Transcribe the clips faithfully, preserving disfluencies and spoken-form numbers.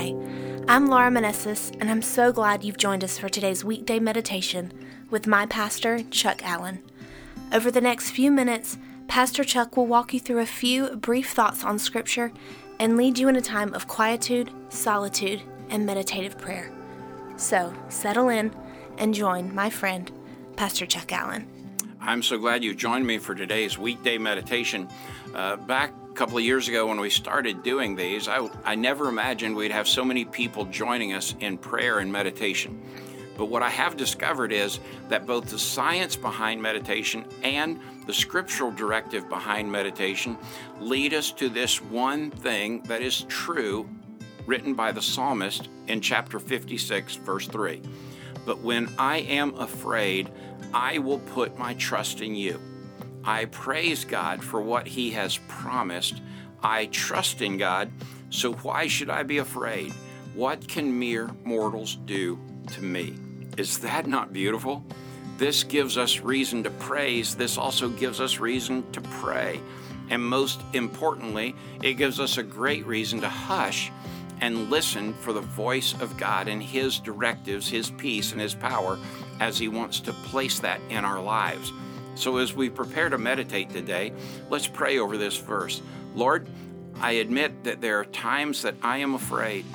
Hi, I'm Laura Manessis, and I'm so glad you've joined us for today's weekday meditation with my pastor, Chuck Allen. Over the next few minutes, Pastor Chuck will walk you through a few brief thoughts on Scripture and lead you in a time of quietude, solitude, and meditative prayer. So, settle in and join my friend, Pastor Chuck Allen. I'm so glad you joined me for today's weekday meditation. Uh, back a couple of years ago when we started doing these, I, I never imagined we'd have so many people joining us in prayer and meditation. But what I have discovered is that both the science behind meditation and the scriptural directive behind meditation lead us to this one thing that is true, written by the psalmist in chapter fifty-six, verse three. But when I am afraid, I will put my trust in you. I praise God for what he has promised. I trust in God, so why should I be afraid? What can mere mortals do to me? Is that not beautiful? This gives us reason to praise. This also gives us reason to pray. And most importantly, it gives us a great reason to hush and listen for the voice of God and his directives, his peace, and his power as he wants to place that in our lives. So as we prepare to meditate today, let's pray over this verse. Lord, I admit that there are times that I am afraid.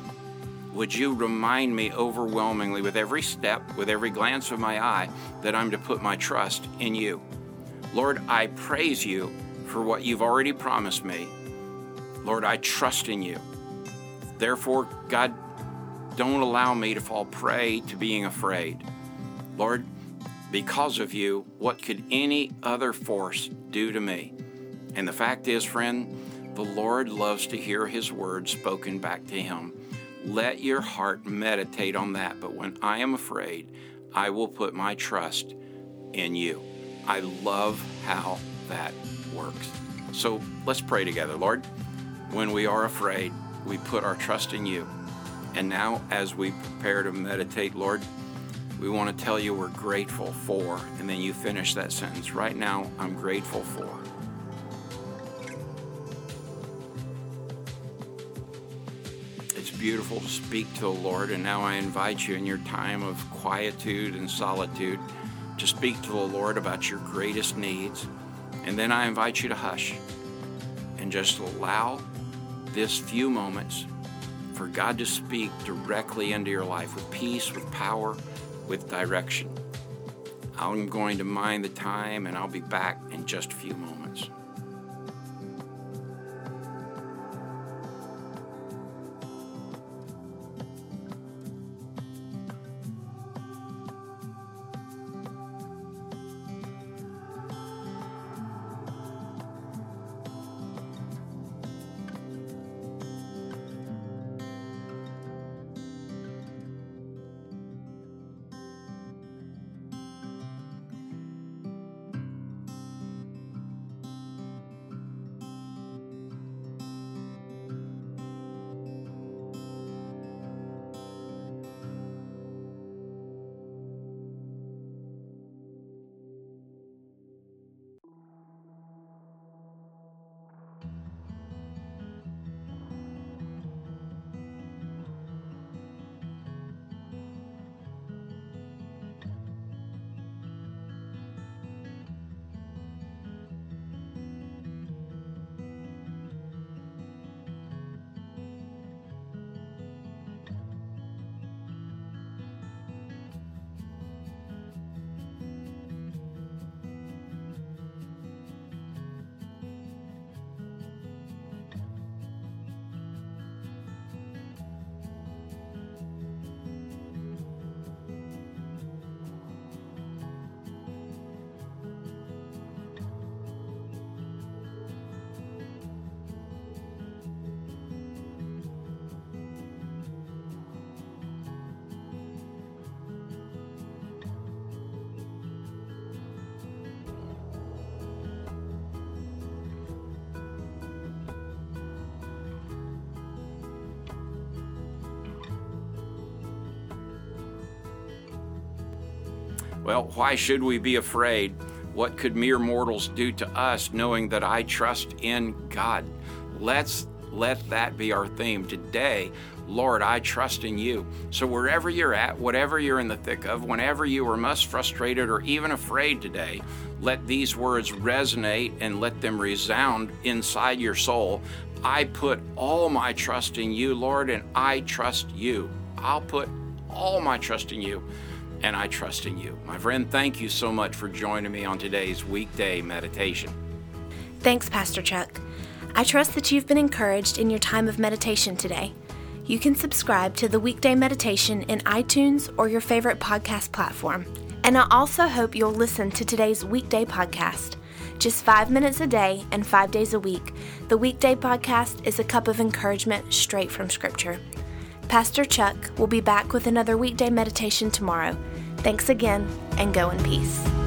Would you remind me overwhelmingly with every step, with every glance of my eye, that I'm to put my trust in you. Lord, I praise you for what you've already promised me. Lord, I trust in you. Therefore, God, don't allow me to fall prey to being afraid. Lord, because of you, what could any other force do to me? And the fact is, friend, the Lord loves to hear his word spoken back to him. Let your heart meditate on that. But when I am afraid, I will put my trust in you. I love how that works. So let's pray together. Lord, when we are afraid, we put our trust in you. And now as we prepare to meditate, Lord, we want to tell you we're grateful for, and then you finish that sentence. Right now, I'm grateful for. It's beautiful to speak to the Lord, and now I invite you in your time of quietude and solitude to speak to the Lord about your greatest needs. And then I invite you to hush and just allow this few moments for God to speak directly into your life with peace, with power, with direction. I'm going to mind the time, and I'll be back in just a few moments. Well, why should we be afraid? What could mere mortals do to us, knowing that I trust in God? Let's let that be our theme. Today, Lord, I trust in you. So wherever you're at, whatever you're in the thick of, whenever you are most frustrated or even afraid today, let these words resonate and let them resound inside your soul. I put all my trust in you, Lord, and I trust you. I'll put all my trust in you, and I trust in you. My friend, thank you so much for joining me on today's weekday meditation. Thanks, Pastor Chuck. I trust that you've been encouraged in your time of meditation today. You can subscribe to the Weekday Meditation in iTunes or your favorite podcast platform. And I also hope you'll listen to today's weekday podcast. Just five minutes a day and five days a week, the weekday podcast is a cup of encouragement straight from Scripture. Pastor Chuck will be back with another weekday meditation tomorrow. Thanks again, and go in peace.